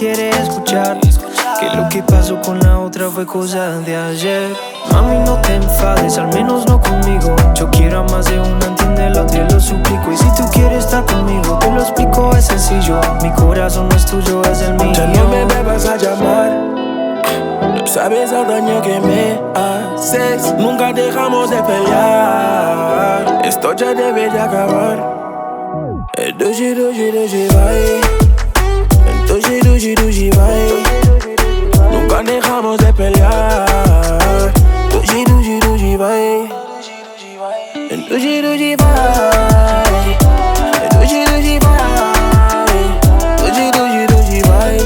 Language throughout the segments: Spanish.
quiere escuchar que lo que pasó con la otra fue cosa de ayer. Mami, no te enfades, al menos no conmigo. Yo quiero a más de una, entiéndelo, te lo suplico. Y si tú quieres estar conmigo, te lo explico, es sencillo. Mi corazón no es tuyo, es el mío. Ya no me vas a llamar, no sabes el daño que me haces. Nunca dejamos de pelear, esto ya debe de acabar. El doji doji doji bye, el doji doji doji bye. Nunca dejamos de pelear. Doji doji doji bye, el doji doji bye, el doji doji bye, doji doji doji bye.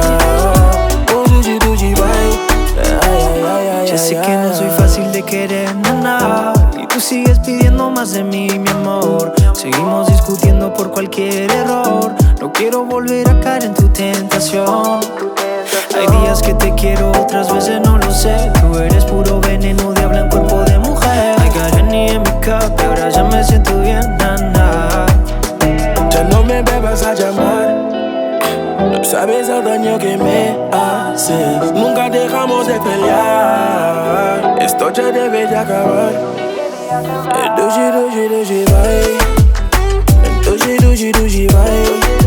Ya sé que no soy fácil de querer, nada, y tú sigues pidiendo más de mí, mi amor. Seguimos discutiendo por cualquier error. No quiero volver a caer en tu tentación. Hay días que te quiero, otras veces no lo sé. Tú eres puro veneno, diablo en cuerpo de mujer. I got Henny en mi cup y ahora ya me siento bien, nana. Ya no me vas a llamar, no sabes el daño que me haces. Nunca dejamos de pelear, esto ya debe de acabar. El doji doji doji bye, el doji doji doji bye.